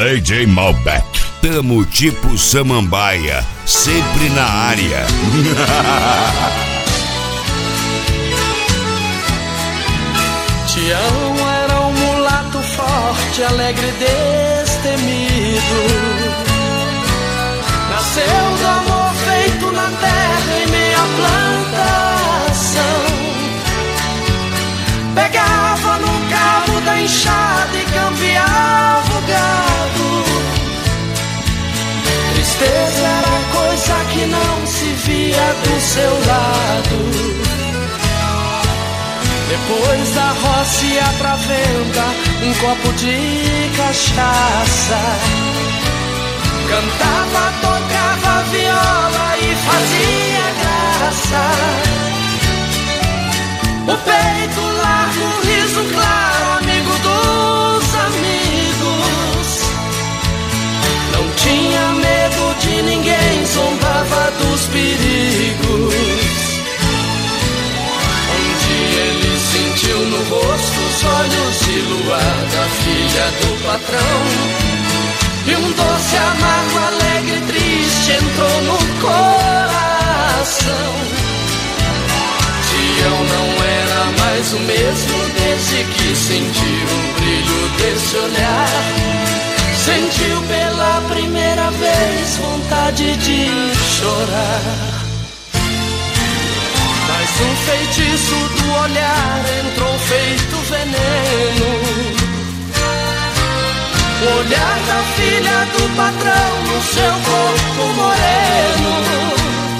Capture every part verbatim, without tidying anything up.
D J Malbec. Tamo tipo Samambaia, sempre na área. Tião era um mulato forte, alegre e destemido. Nasceu do amor feito na terra em meia plantação. Pegava no cabo da enxada e campeava o gado. Tristeza era coisa que não se via do seu lado. Depois da roça ia pra venda um copo de cachaça. Cantava, tocava viola e fazia graça. O peito largo, o riso claro, amigo dos amigos. Não tinha medo de ninguém, zombava dos perigos. Ele sentiu no rosto os olhos de luar da filha do patrão. E um doce, amargo, alegre e triste entrou no coração. Tião não era mais o mesmo desde que sentiu o brilho desse olhar. Sentiu pela primeira vez vontade de chorar. Mas um feitiço do olhar entrou feito veneno. O olhar da filha do patrão no seu corpo moreno.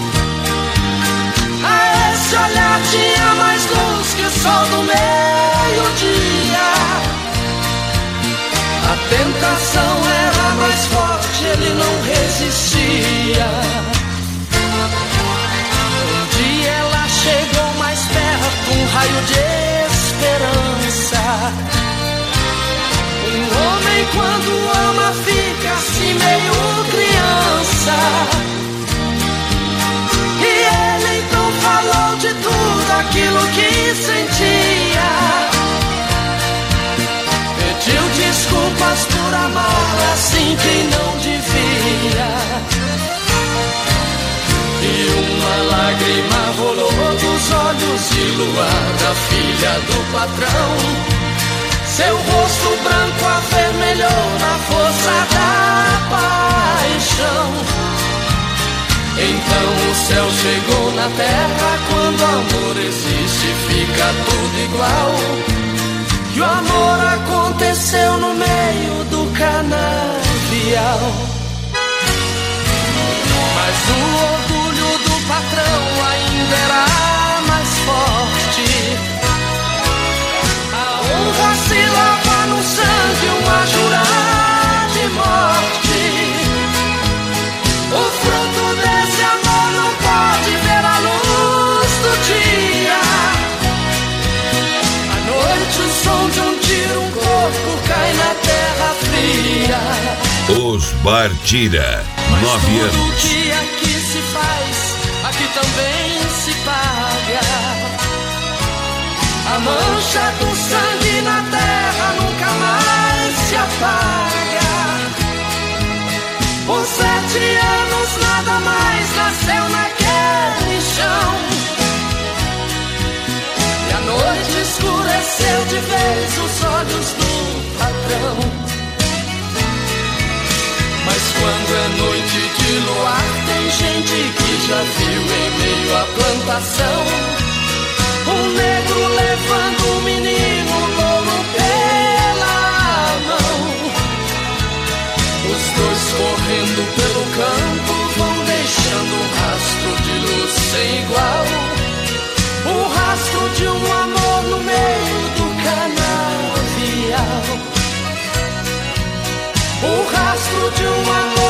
A esse olhar tinha mais luz que o sol do meio-dia. A tentação era mais forte, ele não resistia. Um dia ela chegou mais perto, um raio de esperança. Um homem quando ama fica assim meio criança. E ele então falou de tudo aquilo que sentia. Pediu desculpas por amar assim quem não devia. E uma lágrima rolou dos olhos de luar da filha do patrão. Seu rosto branco avermelhou na força da paixão. Então o céu chegou na terra. Quando o amor existe fica tudo igual. E o amor aconteceu no meio do canavial. Mas o orgulho do patrão ainda era mais forte. A honra se lava no sangue, uma jurar de morte. O fruto desse amor não pode ver a luz do dia. À noite o som de um tiro, um corpo cai na terra fria. Os Bartira, nove anos. Que aqui se faz, aqui também se paga. A mancha do sangue na terra nunca mais se apaga. Por sete anos nada mais nasceu naquele chão. E a noite escureceu de vez os olhos do patrão. Mas quando é noite de luar, tem gente que já viu em meio à plantação um negro levando um menino louro pela mão. Os dois correndo pelo campo vão deixando um rastro de luz sem igual. O rastro de um amor no meio do canavial. O rastro de um amor